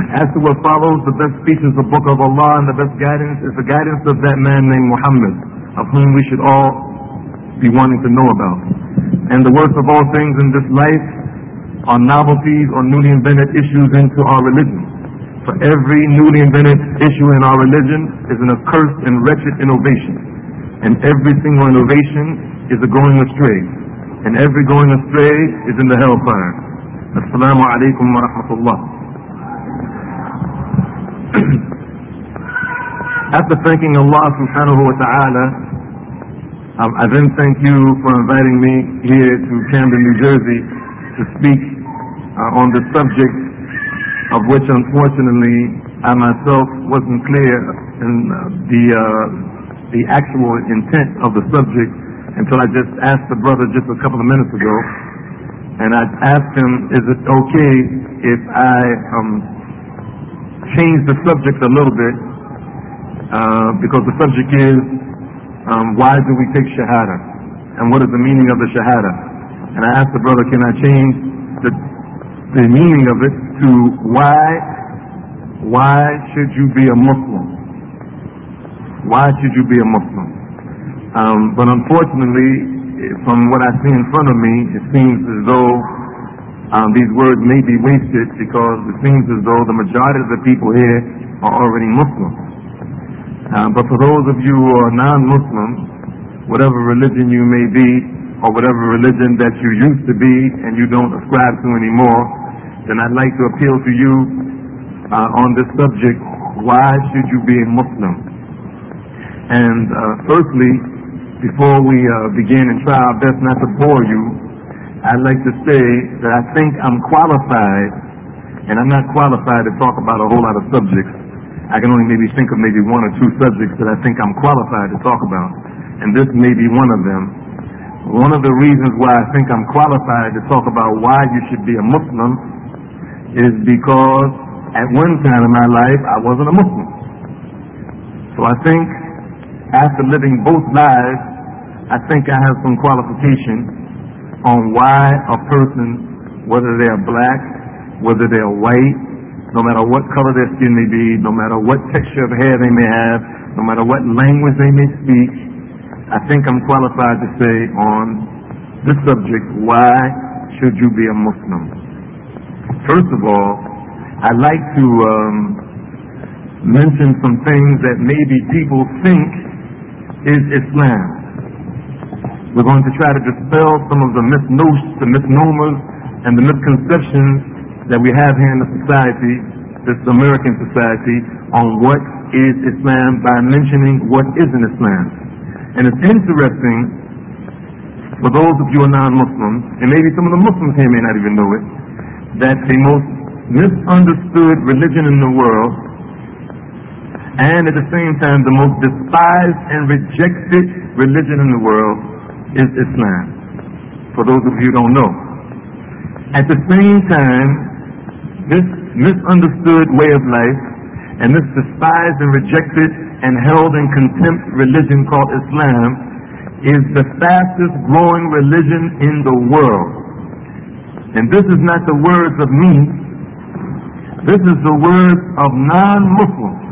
As to what follows, the best speech is the book of Allah, and the best guidance is the guidance of that man named Muhammad, of whom we should all be wanting to know about. And the worst of all things in this life are novelties or newly invented issues into our religion. For every newly invented issue in our religion is an accursed and wretched innovation. And every single innovation is a going astray. And every going astray is in the hellfire. Assalamu alaikum wa rahmatullah. After thanking Allah subhanahu wa ta'ala, I then thank you for inviting me here to Camden, New Jersey to speak on the subject of which unfortunately I myself wasn't clear in the actual intent of the subject until I just asked the brother just a couple of minutes ago. And I asked him, is it okay if I change the subject a little bit, because the subject is why do we take Shahada, and what is the meaning of the Shahada? And I asked the brother, can I change the meaning of it to why should you be a Muslim? Why should you be a Muslim? But unfortunately, from what I see in front of me, it seems as though these words may be wasted, because it seems as though the majority of the people here are already Muslims. But for those of you who are non-Muslims, whatever religion you may be, or whatever religion that you used to be and you don't ascribe to anymore, then I'd like to appeal to you on this subject, why should you be a Muslim? And firstly, before we begin and try our best not to bore you, I'd like to say that I think I'm qualified, and I'm not qualified to talk about a whole lot of subjects. I can only maybe think of maybe one or two subjects that I think I'm qualified to talk about, and this may be one of them. One of the reasons why I think I'm qualified to talk about why you should be a Muslim is because at one time in my life I wasn't a Muslim. So I think after living both lives, I think I have some qualification on why a person, whether they are black, whether they are white, no matter what color their skin may be, no matter what texture of hair they may have, no matter what language they may speak, I think I'm qualified to say on this subject, why should you be a Muslim? First of all, I'd like to mention some things that maybe people think is Islam. We're going to try to dispel some of the misnomers and the misconceptions that we have here in the society, this American society, on what is Islam by mentioning what isn't Islam. And it's interesting for those of you who are non-Muslims, and maybe some of the Muslims here may not even know it, that the most misunderstood religion in the world, and at the same time the most despised and rejected religion in the world, is Islam. For those of you who don't know. At the same time, this misunderstood way of life and this despised and rejected and held in contempt religion called Islam is the fastest growing religion in the world. And this is not the words of me. This is the words of non-Muslims.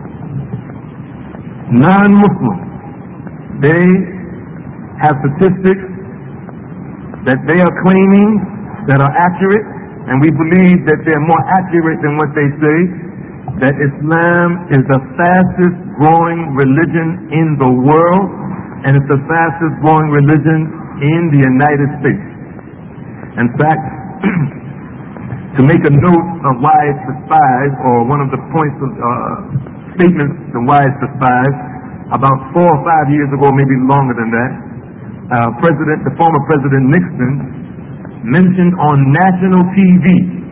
Non-Muslims. They have statistics that they are claiming that are accurate, and we believe that they're more accurate than what they say, that Islam is the fastest growing religion in the world, and it's the fastest growing religion in the United States. In fact, to make a note of why it's despised, or one of the points of statements of why it's despised, about 4 or 5 years ago, maybe longer than that, the former President Nixon mentioned on national TV,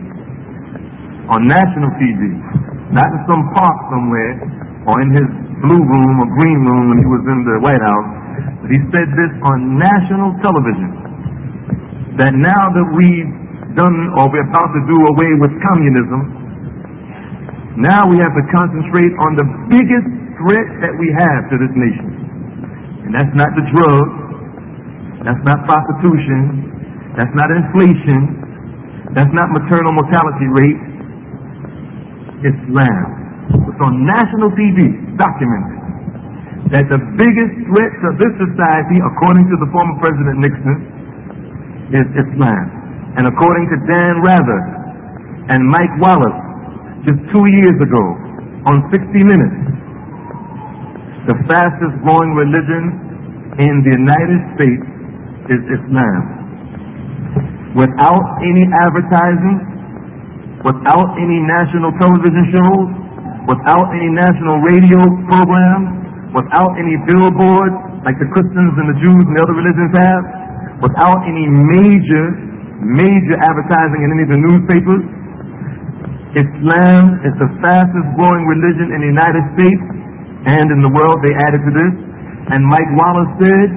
not in some park somewhere or in his blue room or green room when he was in the White House, but he said this on national television, that now that we've done, or we're about to do away with communism, now we have to concentrate on the biggest threat that we have to this nation. And that's not the drugs, that's not prostitution, that's not inflation, that's not maternal mortality rate. Islam. It's on national TV, documented, that the biggest threat to this society, according to the former President Nixon, is Islam. And according to Dan Rather and Mike Wallace, just 2 years ago, on 60 Minutes, the fastest growing religion in the United States is Islam. Without any advertising, without any national television shows, without any national radio programs, without any billboards like the Christians and the Jews and the other religions have, without any major advertising in any of the newspapers, Islam is the fastest growing religion in the United States and in the world. They added to this. And Mike Wallace said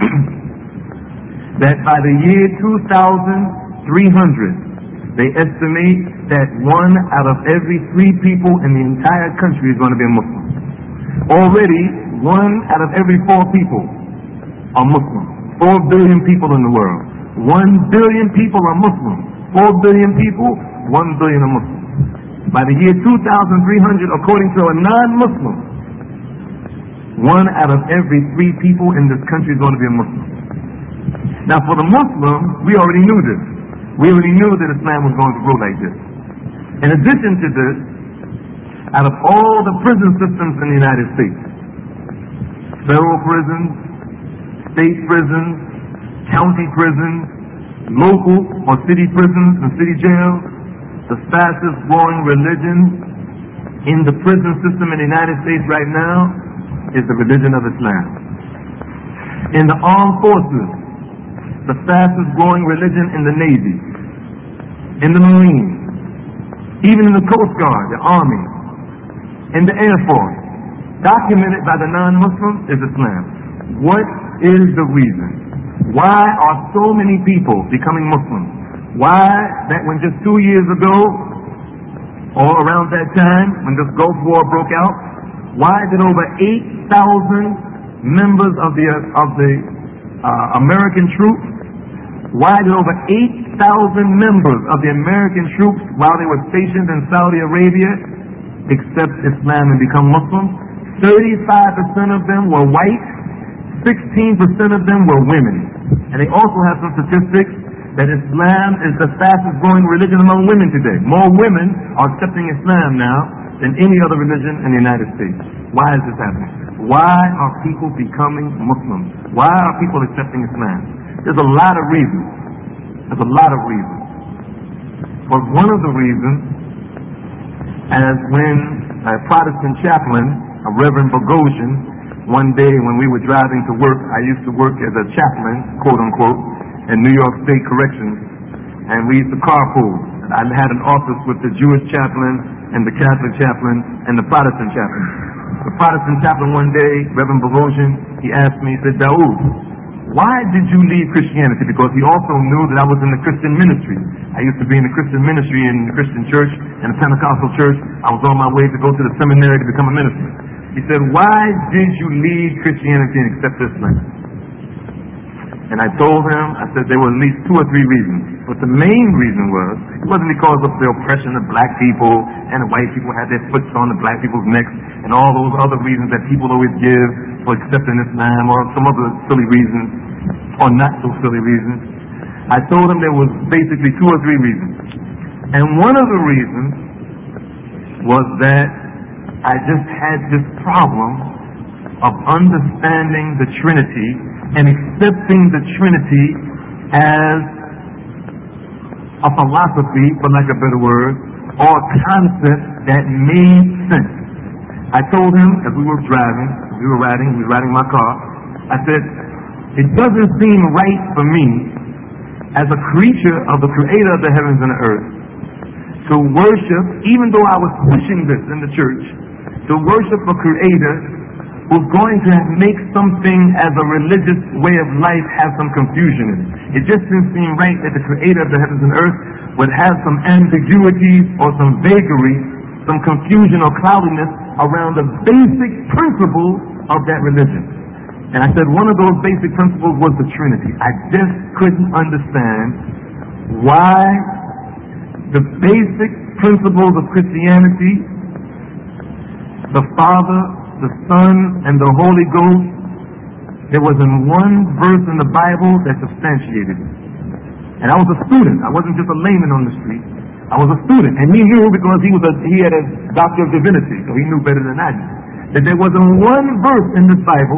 that by the year 2300, they estimate that 1 out of every 3 people in the entire country is going to be a Muslim. Already, 1 out of every 4 people are Muslim. 4 billion people in the world. 1 billion people are Muslim. 4 billion people, 1 billion are Muslim. By the year 2300, according to a non-Muslim, 1 out of every 3 people in this country is going to be a Muslim. Now for the Muslim, we already knew this. We already knew that Islam was going to grow like this. In addition to this, out of all the prison systems in the United States, federal prisons, state prisons, county prisons, local or city prisons and city jails, the fastest growing religion in the prison system in the United States right now is the religion of Islam. In the armed forces, the fastest growing religion in the Navy, in the Marines, even in the Coast Guard, the Army, in the Air Force, documented by the non-Muslims, is Islam. What is the reason? Why are so many people becoming Muslims? Why that when just 2 years ago, or around that time, when this Gulf War broke out, why did over 8,000 members of the American troops, why did over 8,000 members of the American troops, while they were stationed in Saudi Arabia, accept Islam and become Muslims? 35% of them were white, 16% of them were women. And they also have some statistics that Islam is the fastest growing religion among women today. More women are accepting Islam now than any other religion in the United States. Why is this happening? Why are people becoming Muslims? Why are people accepting Islam? There's a lot of reasons. There's a lot of reasons. But one of the reasons, as when a Protestant chaplain, a Reverend Bogosian, one day when we were driving to work, I used to work as a chaplain, quote unquote, in New York State Corrections, and we used to carpool. I had an office with the Jewish chaplain and the Catholic chaplain and the Protestant chaplain. The Protestant chaplain one day, Reverend Bogosian, he asked me, he said, Daoud, why did you leave Christianity? Because he also knew that I was in the Christian ministry. I used to be in the Christian ministry in the Christian church, in the Pentecostal church. I was on my way to go to the seminary to become a minister. He said, why did you leave Christianity and accept Islam? And I told him, I said there were at least 2 or 3 reasons. But the main reason was, it wasn't because of the oppression of black people and the white people had their foot on the black people's necks and all those other reasons that people always give for accepting Islam, or some other silly reasons, or not so silly reasons. I told him there was basically 2 or 3 reasons. And one of the reasons was that I just had this problem of understanding the Trinity and accepting the Trinity as a philosophy, for lack of a better word, or a concept that made sense. I told him, as we were riding my car, I said, it doesn't seem right for me, as a creature of the Creator of the heavens and the earth, to worship, even though I was pushing this in the church, to worship a Creator who's going to make something as a religious way of life have some confusion in it. It just didn't seem right that the Creator of the heavens and earth would have some ambiguities or some vagary, some confusion or cloudiness around the basic principles of that religion. And I said one of those basic principles was the Trinity. I just couldn't understand why the basic principles of Christianity the Father, the Son, and the Holy Ghost, there wasn't one verse in the Bible that substantiated it. And I was a student. I wasn't just a layman on the street. I was a student. And he knew because he had a doctor of divinity, so he knew better than I did, that there wasn't one verse in this Bible,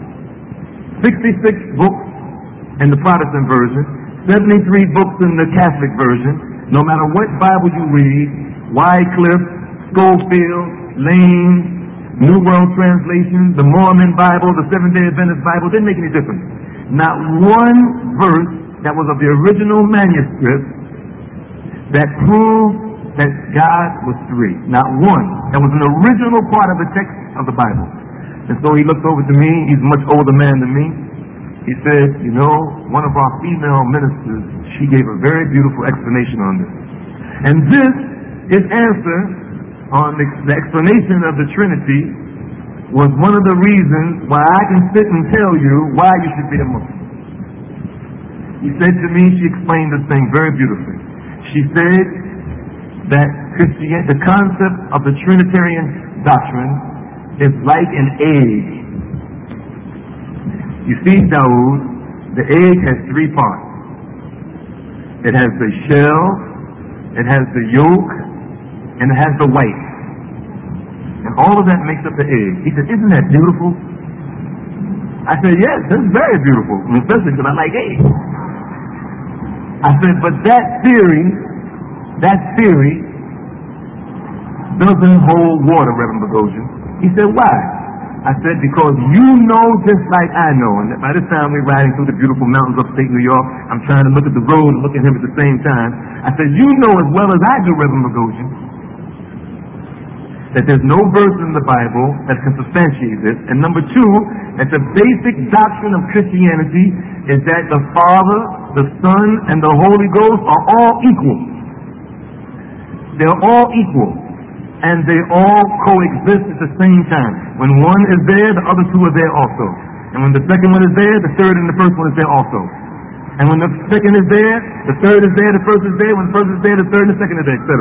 66 books in the Protestant version, 73 books in the Catholic version. No matter what Bible you read, Wycliffe, Schofield, Lane, New World Translation, the Mormon Bible, the Seventh-day Adventist Bible, didn't make any difference. Not one verse that was of the original manuscript that proved that God was three. Not one. That was an original part of the text of the Bible. And so he looked over to me. He's a much older man than me. He said, you know, one of our female ministers, she gave a very beautiful explanation on this. And this is answer on the explanation of the Trinity was one of the reasons why I can sit and tell you why you should be a Muslim. He said to me, she explained this thing very beautifully. She said that the concept of the Trinitarian doctrine is like an egg. You see, Dawood, the egg has three parts. It has the shell, it has the yolk, and it has the white. And all of that makes up the egg. He said, isn't that beautiful? I said, yes, that's very beautiful, especially because I like eggs. I said, but that theory doesn't hold water, Reverend Bogosian. He said, why? I said, because you know just like I know. And by this time we're riding through the beautiful mountains of upstate New York. I'm trying to look at the road and look at him at the same time. I said, you know as well as I do, Reverend Bogosian, that there's no verse in the Bible that can substantiate this. And number two, that the basic doctrine of Christianity is that the Father, the Son, and the Holy Ghost are all equal. They're all equal. And they all coexist at the same time. When one is there, the other two are there also. And when the second one is there, the third and the first one is there also. And when the second is there, the third is there, the first is there. When the first is there, the third and the second is there, etc.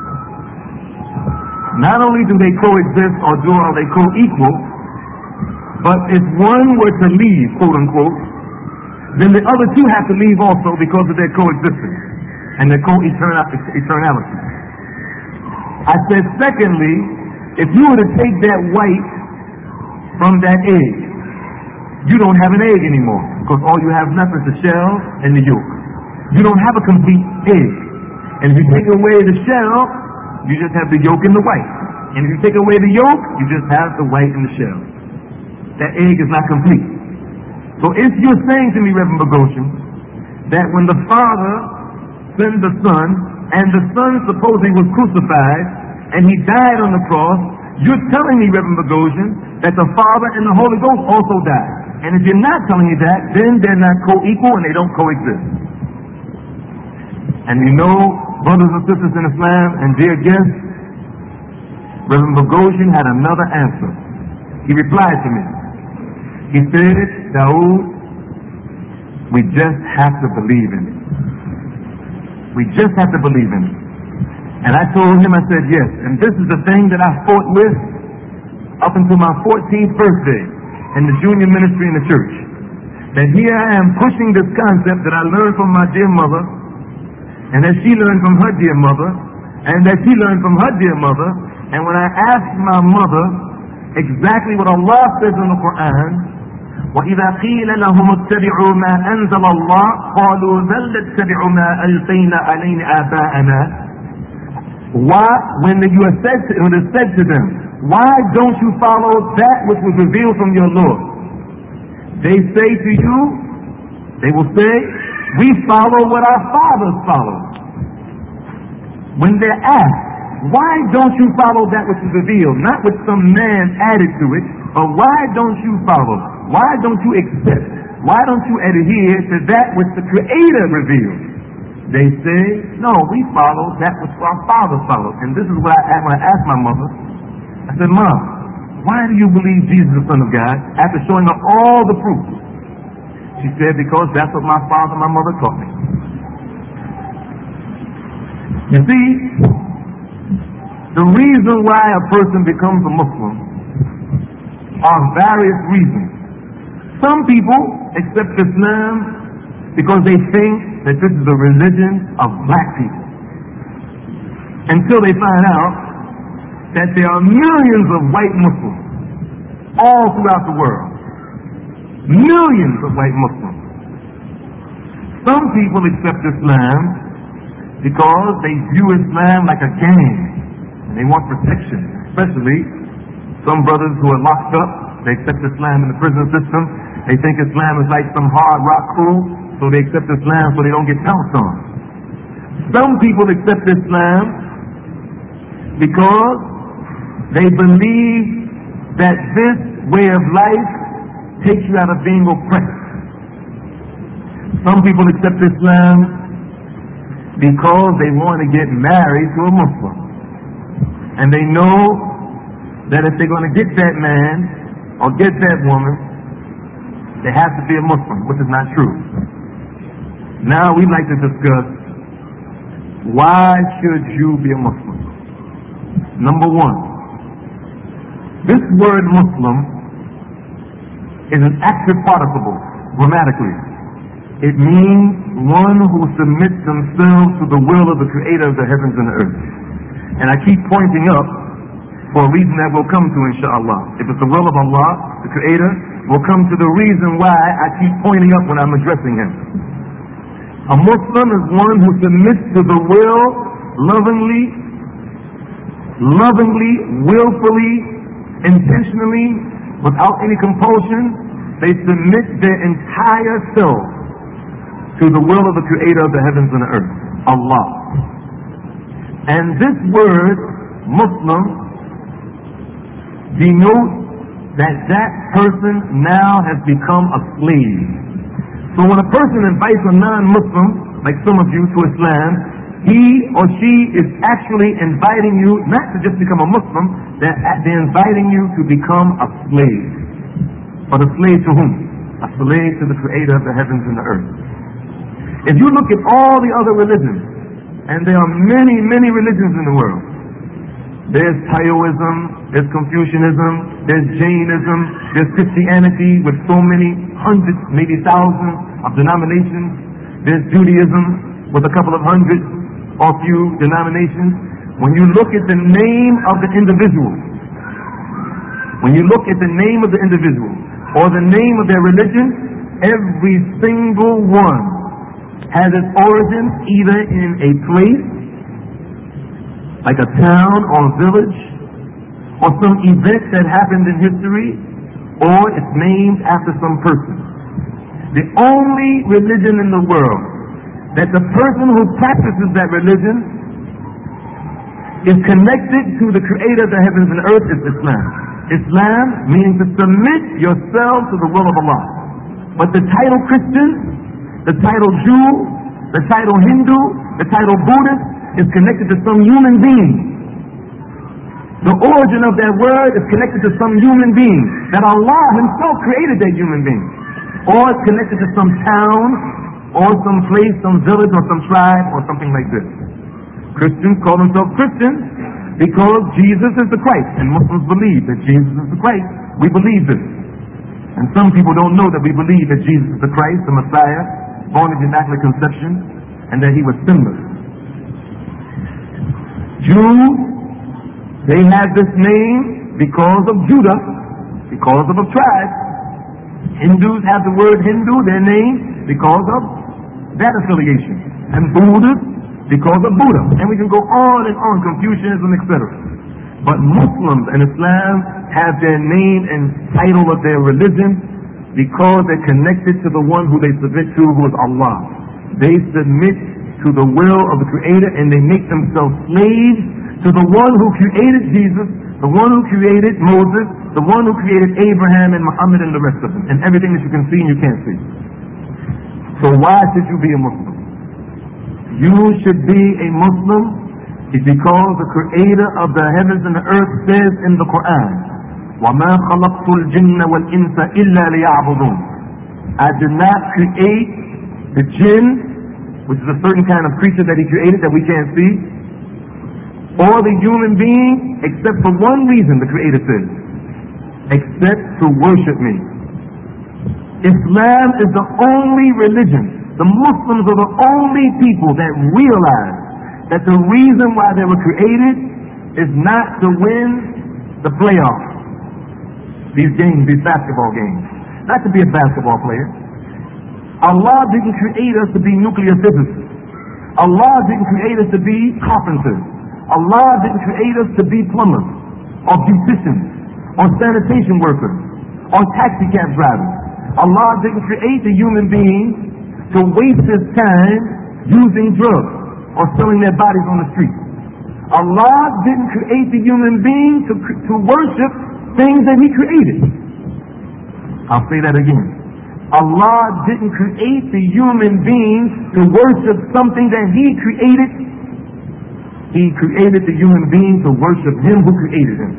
Not only do they coexist or are they co-equal, but if one were to leave, quote unquote, then the other two have to leave also because of their coexistence and their eternality. I said, secondly, if you were to take that white from that egg, you don't have an egg anymore because all you have left is the shell and the yolk. You don't have a complete egg. And if you take away the shell, you just have the yolk and the white. And if you take away the yolk, you just have the white and the shell. That egg is not complete. So if you're saying to me, Reverend Bogosian, that when the Father sent the Son, and the Son supposedly was crucified, and He died on the cross, you're telling me, Reverend Bogosian, that the Father and the Holy Ghost also died. And if you're not telling me that, then they're not co-equal and they don't coexist. And you know, brothers and sisters in Islam, and dear guests, Reverend Bogosian had another answer. He replied to me. He said, Dawood, we just have to believe in it. We just have to believe in it. And I told him, I said, yes. And this is the thing that I fought with up until my 14th birthday in the junior ministry in the church. That here I am pushing this concept that I learned from my dear mother, and that she learned from her dear mother, and that she learned from her dear mother. And when I asked my mother exactly what Allah says in the Quran, وَإِذَا قِيلَ لَهُمُ اتَّبِعُوا مَا أَنزَلَ اللَّهُ قَالُوا بَلْ نَتَّبِعُ مَا أَلْفَيْنَا عَلَيْهِ آبَاءَنَا. Why, when it is said to them, why don't you follow that which was revealed from your Lord? They say to you, they will say, we follow what our fathers followed. When they're asked, why don't you follow that which is revealed? Not what some man added to it, but why don't you follow? Why don't you accept? Why don't you adhere to that which the Creator revealed? They say, no, we follow that which our fathers followed. And this is what when I asked my mother, I said, Mom, why do you believe Jesus is the Son of God after showing her all the proof? She said, because that's what my father and my mother taught me. You see, The reason why a person becomes a Muslim are various reasons. Some people accept Islam because they think that this is the religion of black people, until they find out that there are millions of white Muslims all throughout the world. Millions of white Muslims. Some people accept Islam because they view Islam like a gang, and they want protection. Especially some brothers who are locked up, they accept Islam in the prison system. They think Islam is like some hard rock crew, so they accept Islam so they don't get pounced on. Some people accept Islam because they believe that this way of life takes you out of being oppressed. Some people accept Islam because they want to get married to a Muslim. And they know that if they're going to get that man or get that woman, they have to be a Muslim, which is not true. Now we'd like to discuss, why should you be a Muslim? Number one, this word Muslim is an active participle grammatically. It means one who submits themselves to the will of the Creator of the heavens and the earth. And I keep pointing up for a reason that we'll come to, inshallah. If it's the will of Allah, the Creator, we'll come to the reason why I keep pointing up when I'm addressing Him. A Muslim is one who submits to the will lovingly, willfully, intentionally, without any compulsion. They submit their entire self to the will of the Creator of the heavens and the earth, Allah. And this word, Muslim, denotes that that person now has become a slave. So when a person invites a non-Muslim, like some of you, to Islam, he or she is actually inviting you not to just become a Muslim, they're inviting you to become a slave. But a slave to whom? A slave to the Creator of the heavens and the earth. If you look at all the other religions, and there are many, many religions in the world. There's Taoism, there's Confucianism, there's Jainism, there's Christianity with so many hundreds, maybe thousands of denominations. There's Judaism with a couple of hundred or few denominations. When you look at the name of the individual, or the name of their religion, every single one has its origin either in a place, like a town or a village, or some event that happened in history, or it's named after some person. The only religion in the world that the person who practices that religion is connected to the Creator of the heavens and earth is Islam. Islam means to submit yourself to the will of Allah. But the title Christian, the title Jew, the title Hindu, the title Buddhist is connected to some human being. The origin of that word is connected to some human being, that Allah Himself created that human being. Or it's connected to some town, or some place, some village, or some tribe, or something like this. Christians call themselves Christians because Jesus is the Christ, and Muslims believe that Jesus is the Christ. We believe this. And some people don't know that we believe that Jesus is the Christ, the Messiah, born of Immaculate Conception, and that He was sinless. Jews, they have this name because of Judah, because of a tribe. Hindus have the word Hindu, their name, because of that affiliation. And Buddhists, because of Buddha. And we can go on and on, Confucianism, etc. But Muslims and Islam have their name and title of their religion because they're connected to the one who they submit to, who is Allah. They submit to the will of the Creator, and they make themselves slaves to the one who created Jesus, the one who created Moses, the one who created Abraham and Muhammad and the rest of them, and everything that you can see and you can't see. So why should you be a Muslim? You should be a Muslim because the Creator of the heavens and the earth says in the Quran, وَمَا خَلَقْتُ الْجِنَّ وَالْإِنسَ إِلَّا لِيَعْبُدُونَ. I did not create the jinn, which is a certain kind of creature that He created that we can't see, or the human being except for one reason, the Creator says, except to worship me. Islam is the only religion, the Muslims are the only people that realize that the reason why they were created is not to win the playoffs, these games, these basketball games, not to be a basketball player. Allah didn't create us to be nuclear physicists. Allah didn't create us to be carpenters. Allah didn't create us to be plumbers or beauticians or sanitation workers or taxi cab drivers. Allah didn't create the human being to waste his time using drugs or selling their bodies on the street. Allah didn't create the human being to worship things that he created. I'll say that again. Allah didn't create the human being to worship something that he created. He created the human being to worship him who created him.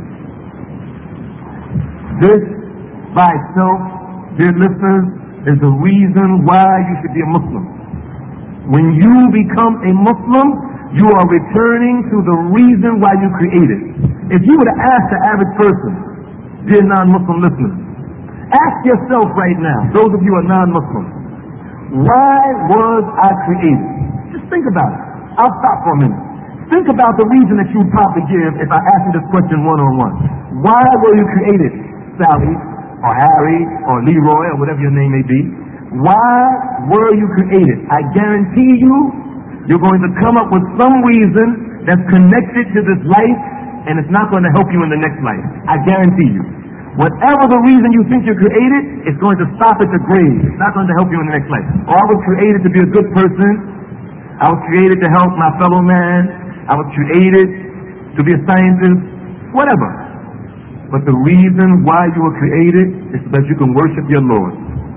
This by itself, dear listeners, is the reason why you should be a Muslim. When you become a Muslim, you are returning to the reason why you created. If you were to ask the average person, dear non-Muslim listeners, ask yourself right now, those of you who are non-Muslims, why was I created? Just think about it. I'll stop for a minute. Think about the reason that you would probably give if I asked you this question one-on-one. Why were you created, Sally, or Harry, or Leroy, or whatever your name may be? Why were you created? I guarantee you, you're going to come up with some reason that's connected to this life, and it's not going to help you in the next life. I guarantee you. Whatever the reason you think you're created, it's going to stop at the grave. It's not going to help you in the next life. Or I was created to be a good person. I was created to help my fellow man. I was created to be a scientist. Whatever. But the reason why you were created is so that you can worship your Lord.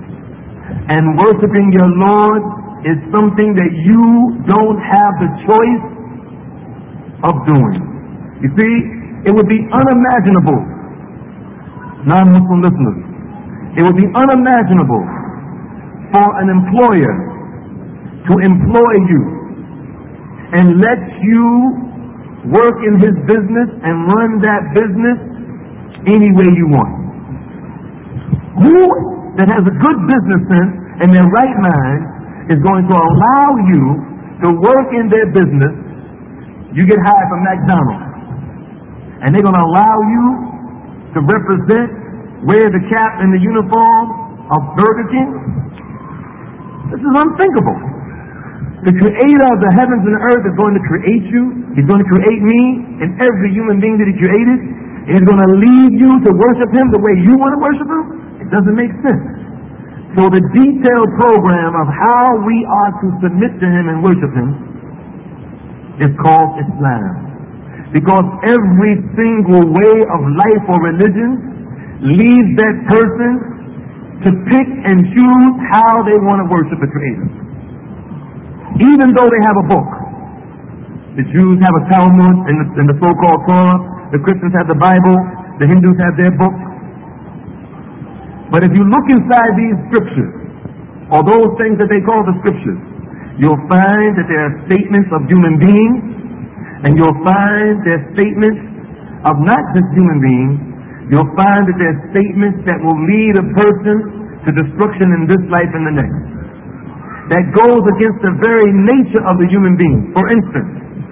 And worshiping your Lord is something that you don't have the choice of doing. You see, it would be unimaginable, non-Muslim listeners, it would be unimaginable for an employer to employ you and let you work in his business and run that business any way you want. Who that has a good business sense and their right mind is going to allow you to work in their business? You get hired from McDonald's, and they're going to allow you to represent, wear the cap and the uniform of Burger King? This is unthinkable. The creator of the heavens and the earth is going to create you. He's going to create me and every human being that he created. And he's going to leave you to worship him the way you want to worship him? It doesn't make sense. So the detailed program of how we are to submit to him and worship him is called Islam. Because every single way of life or religion leaves that person to pick and choose how they want to worship the Creator. Even though they have a book. The Jews have a Talmud and the so-called Torah. The Christians have the Bible. The Hindus have their book. But if you look inside these scriptures, or those things that they call the scriptures, you'll find that there are statements of human beings, and you'll find there are statements of not just human beings. You'll find that there are statements that will lead a person to destruction in this life and the next. That goes against the very nature of the human being. For instance,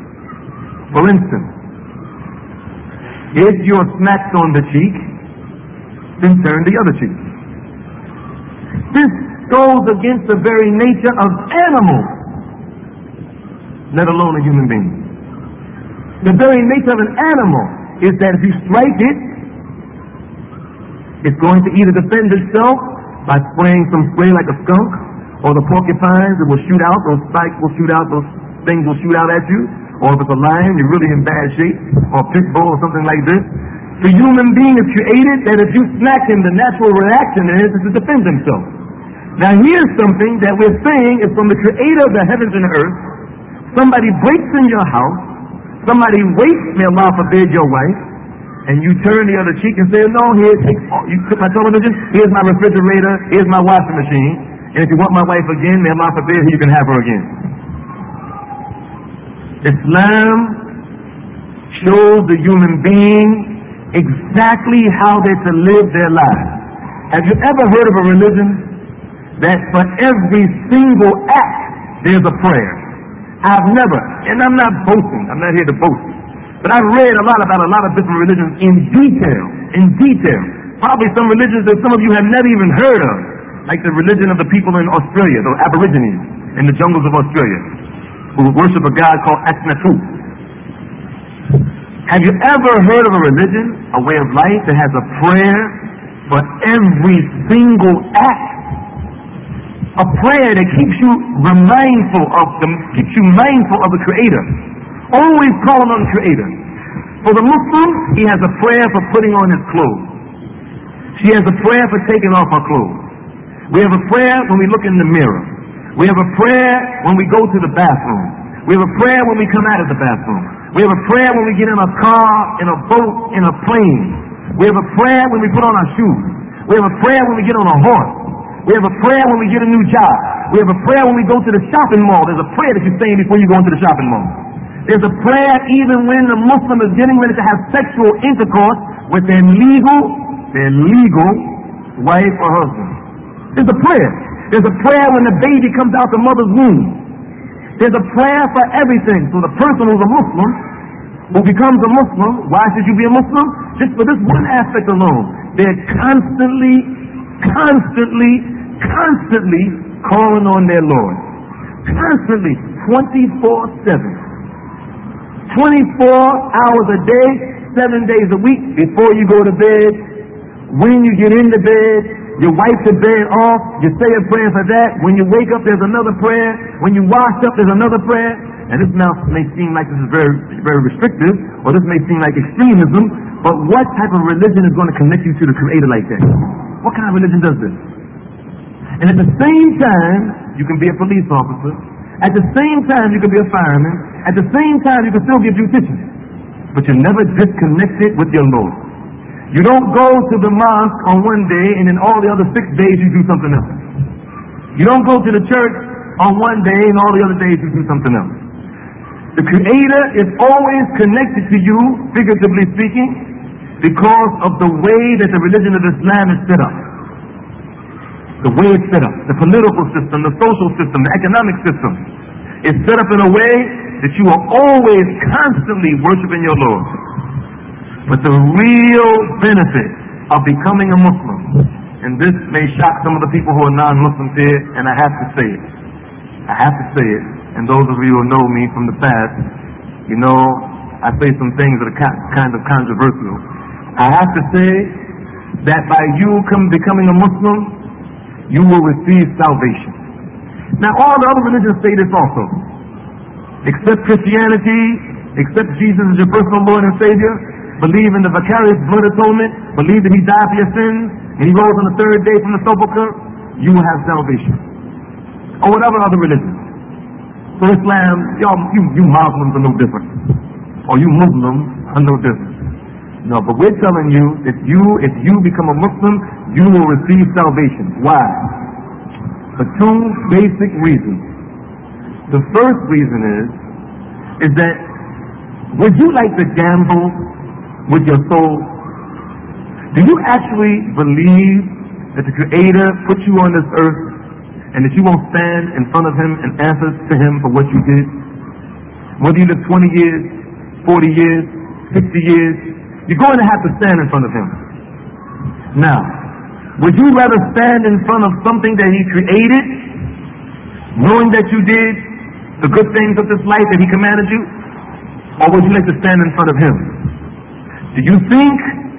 if you're smacked on the cheek, then turn the other cheek. This goes against the very nature of animals, let alone a human being. The very nature of an animal is that if you strike it, it's going to either defend itself by spraying some spray like a skunk, or the porcupines, it will shoot out, those spikes will shoot out, those things will shoot out at you, or if it's a lion, you're really in bad shape, or a pit bull or something like this. The human being is created that if you smack him, the natural reaction is to defend himself. Now here's something that we're saying is from the creator of the heavens and the earth. Somebody breaks in your house, somebody rapes, may Allah forbid, your wife, and you turn the other cheek and say, no, here, you took my television, here's my refrigerator, here's my washing machine, and if you want my wife again, may Allah forbid, you can have her again. Islam shows the human being exactly how they're to live their lives. Have you ever heard of a religion that for every single act there's a prayer? I've never, and I'm not boasting, I'm not here to boast, but I've read a lot about a lot of different religions in detail. Probably some religions that some of you have never even heard of, like the religion of the people in Australia, the Aborigines in the jungles of Australia, who worship a god called Asnatu. Have you ever heard of a religion, a way of life that has a prayer for every single act? A prayer that keeps you mindful of the Creator. Always calling on the Creator. For the Muslim, he has a prayer for putting on his clothes. She has a prayer for taking off her clothes. We have a prayer when we look in the mirror. We have a prayer when we go to the bathroom. We have a prayer when we come out of the bathroom. We have a prayer when we get in a car, in a boat, in a plane. We have a prayer when we put on our shoes. We have a prayer when we get on a horse. We have a prayer when we get a new job. We have a prayer when we go to the shopping mall. There's a prayer that you're saying before you go into the shopping mall. There's a prayer even when the Muslim is getting ready to have sexual intercourse with their legal wife or husband. There's a prayer. There's a prayer when the baby comes out the mother's womb. There's a prayer for everything. So the person who's a Muslim, who becomes a Muslim, why should you be a Muslim? Just for this one aspect alone. They're constantly calling on their Lord. Constantly, 24/7. 24 hours a day, 7 days a week, before you go to bed, when you get into bed, you wipe the bed off, you say a prayer for that. When you wake up, there's another prayer. When you wash up, there's another prayer. And this now may seem like this is very, very restrictive, or this may seem like extremism, but what type of religion is going to connect you to the Creator like that? What kind of religion does this? And at the same time, you can be a police officer. At the same time, you can be a fireman. At the same time, you can still be a beautician. But you're never disconnected with your Lord. You don't go to the mosque on one day and then all the other 6 days you do something else. You don't go to the church on one day and all the other days you do something else. The Creator is always connected to you, figuratively speaking, because of the way that the religion of Islam is set up. The way it's set up, the political system, the social system, the economic system, is set up in a way that you are always constantly worshiping your Lord. But the real benefit of becoming a Muslim, and this may shock some of the people who are non-Muslims here, and I have to say it. I have to say it. And those of you who know me from the past, you know I say some things that are kind of controversial. I have to say that by you becoming a Muslim, you will receive salvation. Now all the other religions say this also. Accept Christianity, accept Jesus as your personal Lord and Savior, believe in the vicarious blood atonement, believe that He died for your sins, and He rose on the 3rd day from the sepulchre, you will have salvation. Or whatever other religion. So Islam, you Muslims are no different. Or you Muslims are no different. No, but we're telling you that if you become a Muslim, you will receive salvation. Why? For 2 basic reasons. The first reason is that would you like to gamble with your soul? Do you actually believe that the Creator put you on this earth and that you won't stand in front of Him and answer to Him for what you did? Whether you live 20 years, 40 years, 60 years, you're going to have to stand in front of Him. Now, would you rather stand in front of something that He created, knowing that you did the good things of this life that He commanded you, or would you like to stand in front of Him? Do you think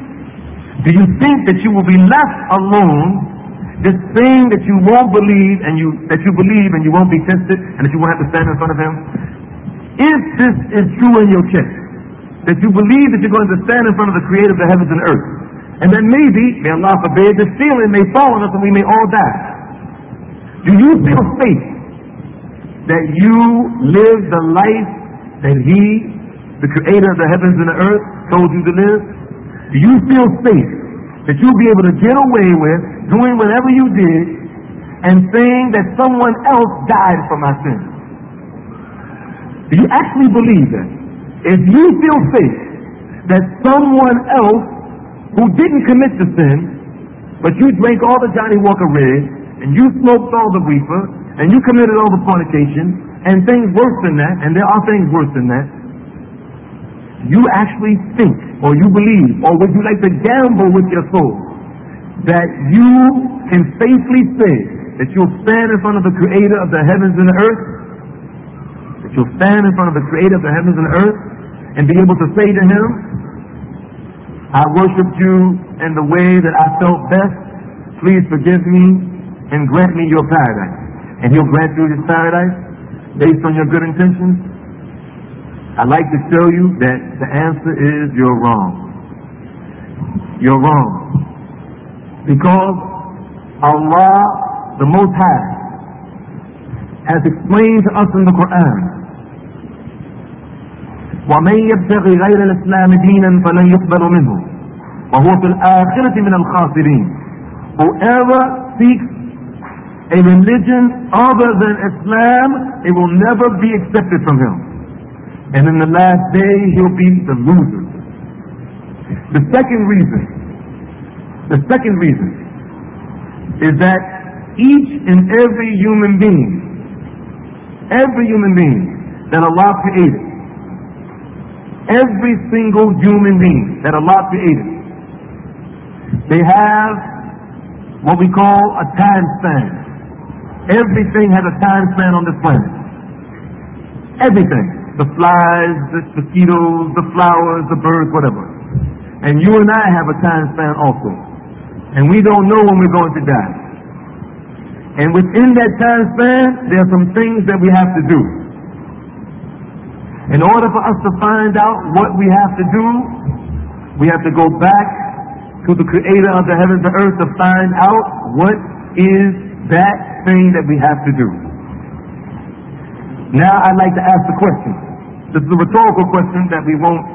that you will be left alone, just saying that you won't believe and that you believe and you won't be tested and that you won't have to stand in front of Him? If this is true in your chest, that you believe that you're going to stand in front of the Creator of the heavens and earth, and that maybe, may Allah forbid, this feeling may fall on us and we may all die, do you feel safe that you live the life that He, the Creator of the heavens and the earth, told you to live? Do you feel safe that you'll be able to get away with doing whatever you did and saying that someone else died for my sins? Do you actually believe that? If you feel safe that someone else who didn't commit the sin, but you drank all the Johnny Walker Red, and you smoked all the reefer, and you committed all the fornication, and things worse than that, and there are things worse than that, you actually think, or you believe, or would you like to gamble with your soul, that you can safely say that you'll stand in front of the Creator of the heavens and the earth, that you'll stand in front of the Creator of the heavens and the earth, and be able to say to Him, I worshiped you in the way that I felt best, please forgive me and grant me your paradise. And He'll grant you His paradise based on your good intentions? I'd like to show you that the answer is you're wrong. You're wrong. Because Allah, the Most High, has explained to us in the Quran, وَمَنْ يَبْتَغِ غَيْرَ الْإِسْلَامِ دِينًا فَلَنْ يُقْبَلُ مِنْهُ وَهُوَ فِي الْآخِرَةِ مِنَ الْخَاسِرِينَ. Whoever seeks a religion other than Islam, it will never be accepted from him. And in the last day, he'll be the loser. The second reason is that each and every human being that Allah created, every single human being that Allah created, they have what we call a time span. Everything has a time span on this planet. Everything. The flies, the mosquitoes, the flowers, the birds, whatever. And you and I have a time span also. And we don't know when we're going to die. And within that time span, there are some things that we have to do. In order for us to find out what we have to do, we have to go back to the Creator of the heavens and the earth to find out what is that thing that we have to do. Now I'd like to ask the question. This is a rhetorical question that we won't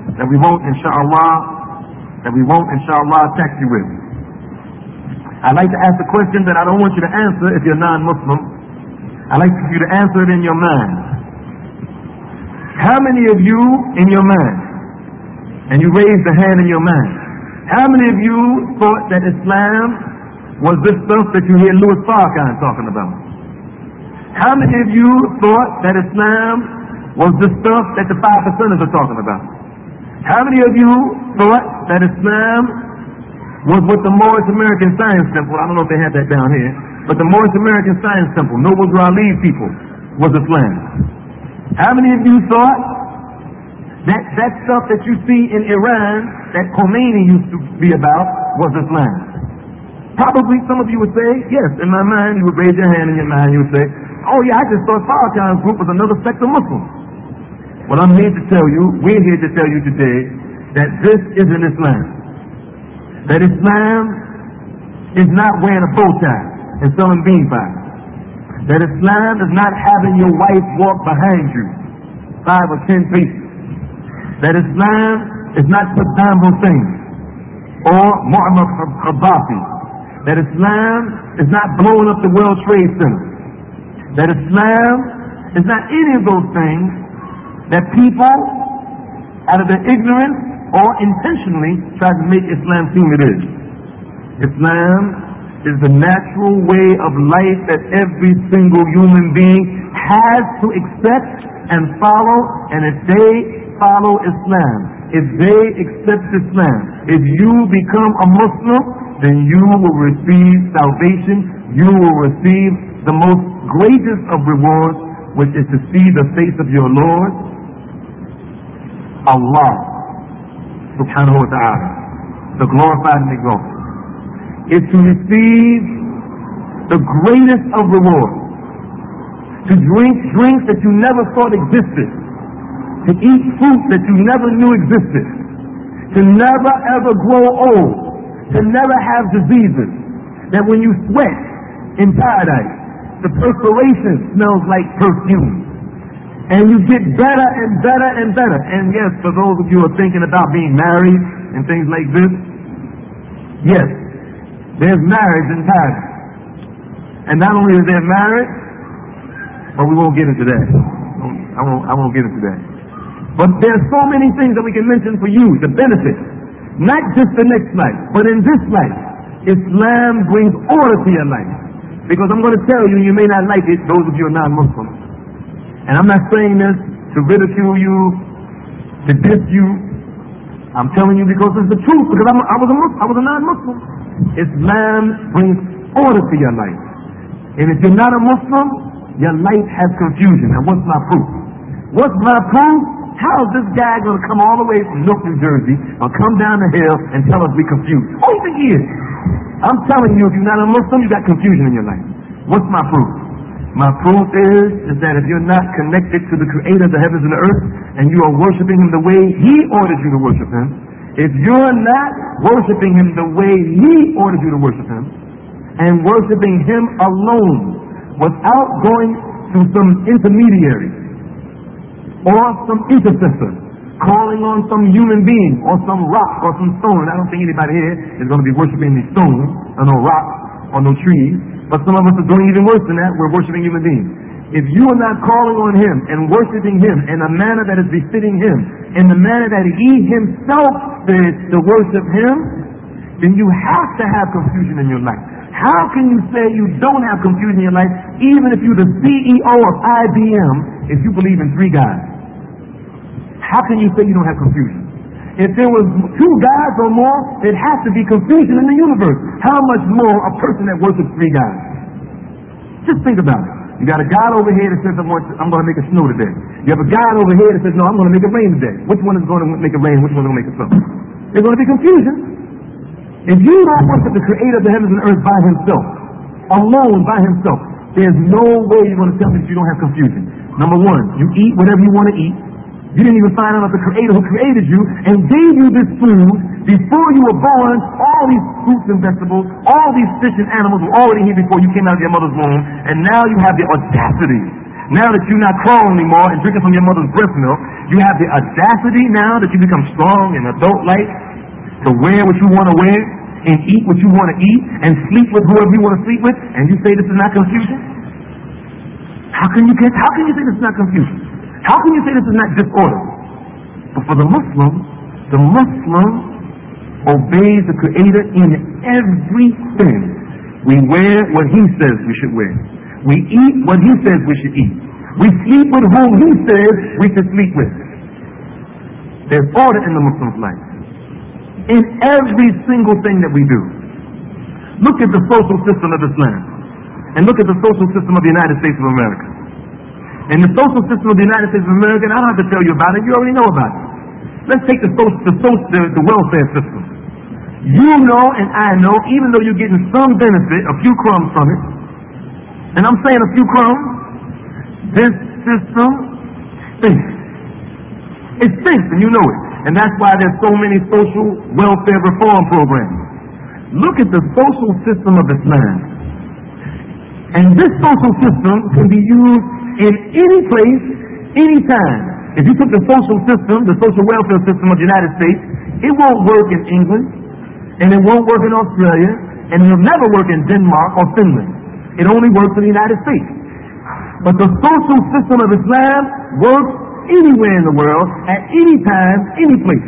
inshallah attack you with. I'd like to ask a question that I don't want you to answer if you're non-Muslim. I'd like you to answer it in your mind. How many of you in your mind, and you raised the hand in your mind, how many of you thought that Islam was this stuff that you hear Louis Farrakhan talking about? How many of you thought that Islam was the stuff that the 5%ers are talking about? How many of you thought that Islam was what the Moorish American Science Temple, I don't know if they had that down here, but the Moorish American Science Temple, Noble Drew Ali people, was Islam? How many of you thought that that stuff that you see in Iran, that Khomeini used to be about, was Islam? Probably some of you would say, yes, in my mind, you would raise your hand in your mind, you would say, oh yeah, I just thought Farrakhan's group was another sect of Muslims. Well, I'm here to tell you, we're here to tell you today, that this isn't Islam. That Islam is not wearing a bow tie and selling bean pies. That Islam is not having your wife walk behind you 5 or 10 paces. That Islam is not Saddam Hussein or Muammar Gaddafi. That Islam is not blowing up the World Trade Center. That Islam is not any of those things that people, out of their ignorance or intentionally, try to make Islam seem it is. Islam is the natural way of life that every single human being has to accept and follow, and if they follow Islam, if they accept Islam, if you become a Muslim, then you will receive salvation, you will receive the most greatest of rewards, which is to see the face of your Lord, Allah subhanahu wa ta'ala, the glorified and exalted, is to receive the greatest of rewards, to drink drinks that you never thought existed, to eat fruit that you never knew existed, to never ever grow old, to never have diseases, that when you sweat in paradise, the perspiration smells like perfume. And you get better and better and better. And yes, for those of you who are thinking about being married and things like this, yes, there's marriage in paradise. And not only is there marriage, but we won't get into that. I won't get into that. But there are so many things that we can mention for you, the benefits. Not just the next life, but in this life. Islam brings order to your life. Because I'm going to tell you, you may not like it, those of you who are non-Muslims. And I'm not saying this to ridicule you, to diss you. I'm telling you because it's the truth, because I was a non-Muslim. Islam brings order to your life. And if you're not a Muslim, your life has confusion. And what's my proof? What's my proof? How is this guy going to come all the way from Newark, New Jersey, or come down the hill and tell us we're confused? Who do you think he is? I'm telling you, if you're not a Muslim, you got confusion in your life. What's my proof? My proof is that if you're not connected to the Creator of the heavens and the earth, and you are worshiping Him the way He ordered you to worship Him, if you're not worshiping Him the way He ordered you to worship Him, and worshiping Him alone, without going through some intermediary, or some intercessor, calling on some human being, or some rock, or some stone. I don't think anybody here is going to be worshiping these stones, or no rocks, or no trees. But some of us are doing even worse than that. We're worshiping human beings. If you are not calling on Him and worshiping Him in a manner that is befitting Him, in the manner that He Himself said to worship Him, then you have to have confusion in your life. How can you say you don't have confusion in your life, even if you're the CEO of IBM, if you believe in three gods? How can you say you don't have confusion? If there was two gods or more, it has to be confusion in the universe. How much more a person that worships three gods? Just think about it. You got a God over here that says, I'm going to make it snow today. You have a God over here that says, no, I'm going to make it rain today. Which one is going to make it rain? Which one is going to make it snow? There's going to be confusion. If you don't worship the Creator of the heavens and earth by Himself, alone by Himself, there's no way you're going to tell me that you don't have confusion. Number one, you eat whatever you want to eat. You didn't even find out the Creator who created you and gave you this food before you were born. All these fruits and vegetables, all these fish and animals were already here before you came out of your mother's womb. And now you have the audacity, now that you're not crawling anymore and drinking from your mother's breast milk, you have the audacity now that you become strong and adult-like to wear what you want to wear and eat what you want to eat and sleep with whoever you want to sleep with, and you say this is not confusion? How can you say this is not confusion? How can you say this is not disorder? But for the Muslim obeys the Creator in everything. We wear what He says we should wear. We eat what He says we should eat. We sleep with whom He says we should sleep with. There's order in the Muslim's life. In every single thing that we do. Look at the social system of Islam. And look at the social system of the United States of America. In the social system of the United States of America, and I don't have to tell you about it, you already know about it. Let's take the welfare system. You know and I know, even though you're getting some benefit, a few crumbs from it, and I'm saying a few crumbs, this system stinks. It stinks, and you know it. And that's why there's so many social welfare reform programs. Look at the social system of Islam. And this social system can be used in any place, any time. If you took the social system, the social welfare system of the United States, it won't work in England, and it won't work in Australia, and it'll never work in Denmark or Finland. It only works in the United States. But the social system of Islam works anywhere in the world, at any time, any place.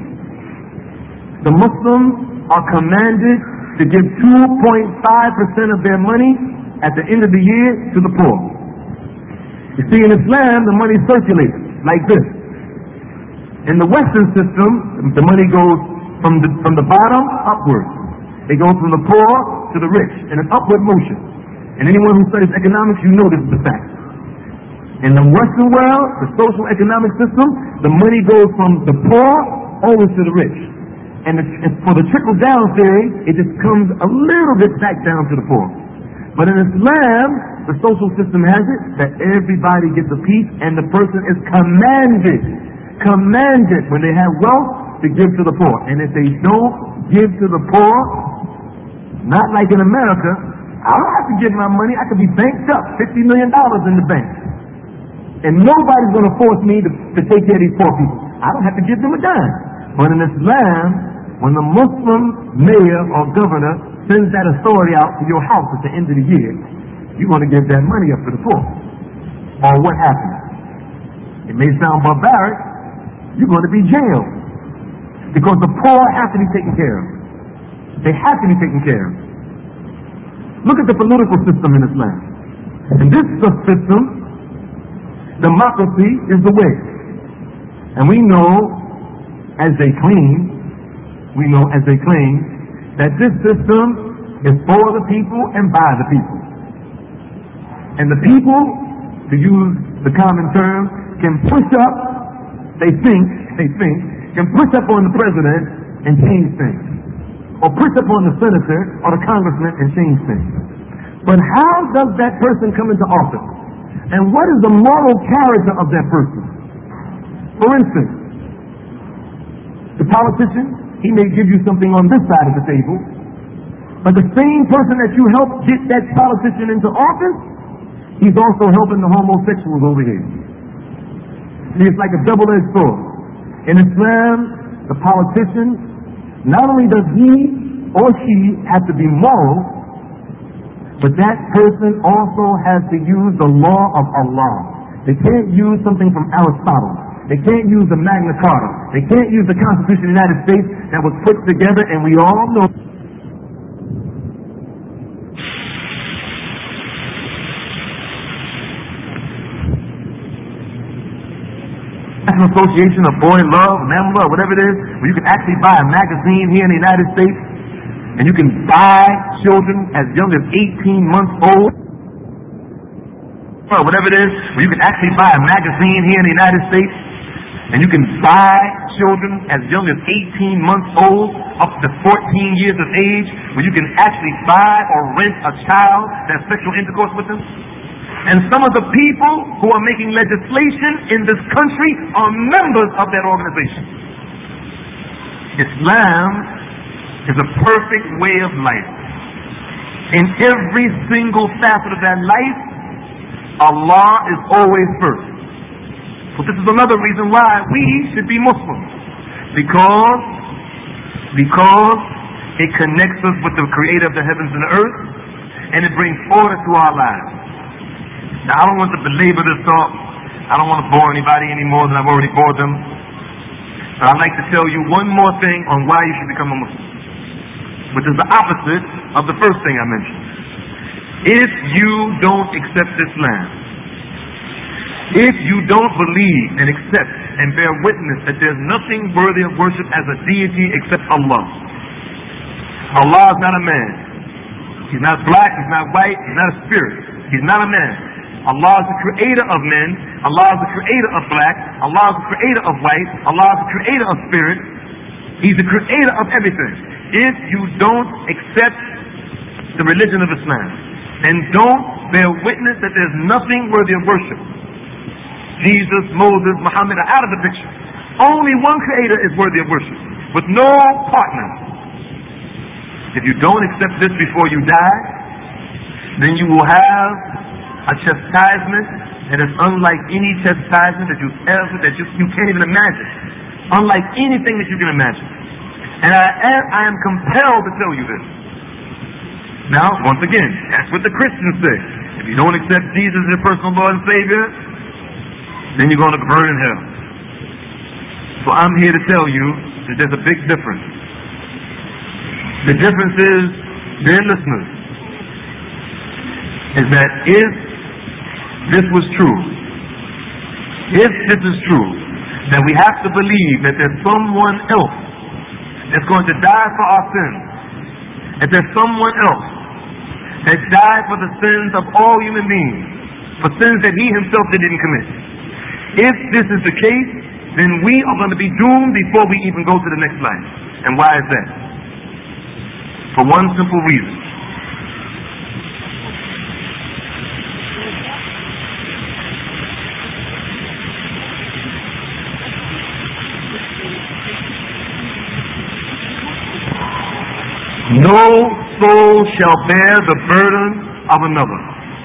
The Muslims are commanded to give 2.5% of their money at the end of the year to the poor. You see, in Islam, the money circulates like this. In the Western system, the money goes from the bottom upward. It goes from the poor to the rich in an upward motion. And anyone who studies economics, you know this is the fact. In the Western world, the social economic system, the money goes from the poor over to the rich. And for the trickle-down theory, it just comes a little bit back down to the poor. But in Islam, the social system has it that everybody gets a piece, and the person is commanded when they have wealth to give to the poor. And if they don't give to the poor, not like in America, I don't have to give my money. I could be banked up, $50 million in the bank. And nobody's going to force me to take care of these poor people. I don't have to give them a dime. But in Islam, when the Muslim mayor or governor sends that authority out to your house at the end of the year, you're going to give that money up to the poor. Or what happens? It may sound barbaric, you're going to be jailed. Because the poor have to be taken care of. They have to be taken care of. Look at the political system in Islam. In this system, democracy is the way. And we know, as they claim, that this system is for the people and by the people. And the people, to use the common term, can push up, they think, can push up on the president and change things. Or push up on the senator or the congressman and change things. But how does that person come into office? And what is the moral character of that person? For instance, the politician, he may give you something on this side of the table, but the same person that you help get that politician into office, he's also helping the homosexuals over here. See, it's like a double-edged sword. In Islam, the politician, not only does he or she have to be moral, but that person also has to use the law of Allah. They can't use something from Aristotle. They can't use the Magna Carta. They can't use the Constitution of the United States that was put together, and we all know. National Association of Boy Love, NAMLA, whatever it is, where you can actually buy a magazine here in the United States, and you can buy children as young as 18 months old, or whatever it is, where you can actually buy a magazine here in the United States, and you can buy children as young as 18 months old, up to 14 years of age, where you can actually buy or rent a child to have sexual intercourse with them. And some of the people who are making legislation in this country are members of that organization. Islam is a perfect way of life. In every single facet of that life, Allah is always first. So this is another reason why we should be Muslims. Because it connects us with the Creator of the heavens and the earth, and it brings order to our lives. Now, I don't want to belabor this talk. I don't want to bore anybody any more than I've already bored them. But I'd like to tell you one more thing on why you should become a Muslim, which is the opposite of the first thing I mentioned. If you don't accept Islam, if you don't believe and accept and bear witness that there's nothing worthy of worship as a deity except Allah. Allah is not a man. He's not black, he's not white, he's not a spirit. He's not a man. Allah is the creator of men. Allah is the creator of black. Allah is the creator of white. Allah is the creator of spirit. He's the creator of everything. If you don't accept the religion of Islam and don't bear witness that there's nothing worthy of worship, Jesus, Moses, Muhammad are out of the picture. Only one creator is worthy of worship, with no partner. If you don't accept this before you die, then you will have a chastisement that is unlike any chastisement that you can't even imagine. Unlike anything that you can imagine. And I am compelled to tell you this. Now, once again, that's what the Christians say. If you don't accept Jesus as your personal Lord and Savior, then you're going to burn in hell. So I'm here to tell you that there's a big difference. The difference is, dear listeners, is that if this was true, then we have to believe that there's someone else that's going to die for our sins. That there's someone else that died for the sins of all human beings, for sins that he himself didn't commit. If this is the case, then we are going to be doomed before we even go to the next life. And why is that? For one simple reason. No soul shall bear the burden of another.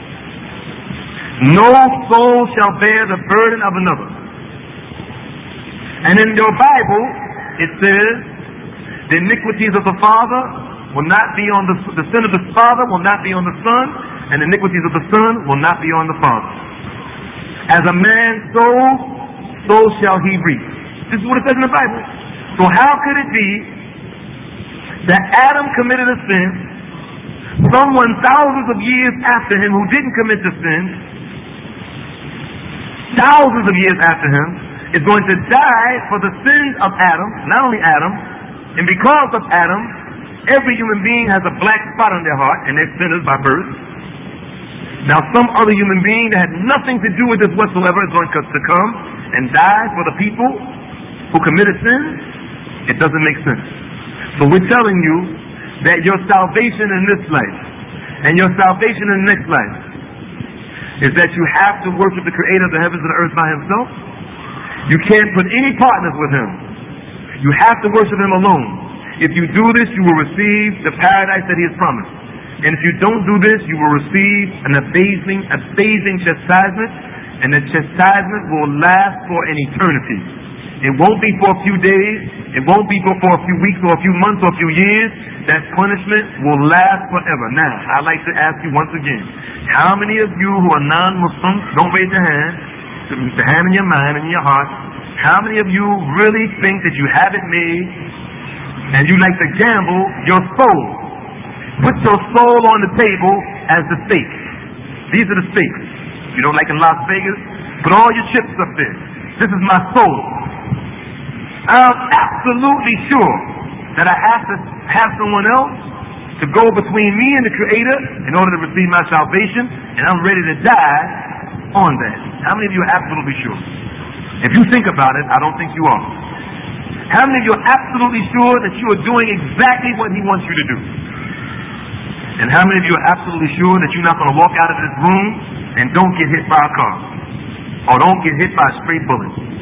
No soul shall bear the burden of another. And in your Bible, it says, the iniquities of the father will not be on the sin of the father will not be on the son, and the iniquities of the son will not be on the father. As a man sows, so shall he reap. This is what it says in the Bible. So how could it be that Adam committed a sin, someone thousands of years after him who didn't commit the sin, thousands of years after him, is going to die for the sins of Adam, not only Adam, and because of Adam, every human being has a black spot on their heart, and they're sinners by birth. Now some other human being that had nothing to do with this whatsoever is going to come and die for the people who committed sin. It doesn't make sense. So we're telling you that your salvation in this life and your salvation in the next life is that you have to worship the Creator of the heavens and the earth by Himself. You can't put any partners with Him. You have to worship Him alone. If you do this, you will receive the paradise that He has promised. And if you don't do this, you will receive an abasing chastisement, and the chastisement will last for an eternity. It won't be for a few days, it won't be for a few weeks or a few months or a few years. That punishment will last forever. Now, I'd like to ask you once again, how many of you who are non-Muslims, don't raise your hand, the hand in your mind and in your heart, how many of you really think that you have it made and you like to gamble your soul? Put your soul on the table as the stake. These are the stakes. You don't like in Las Vegas? Put all your chips up there. This is my soul. I'm absolutely sure that I have to have someone else to go between me and the Creator in order to receive my salvation, and I'm ready to die on that. How many of you are absolutely sure? If you think about it, I don't think you are. How many of you are absolutely sure that you are doing exactly what He wants you to do? And how many of you are absolutely sure that you're not going to walk out of this room and don't get hit by a car? Or don't get hit by a stray bullet?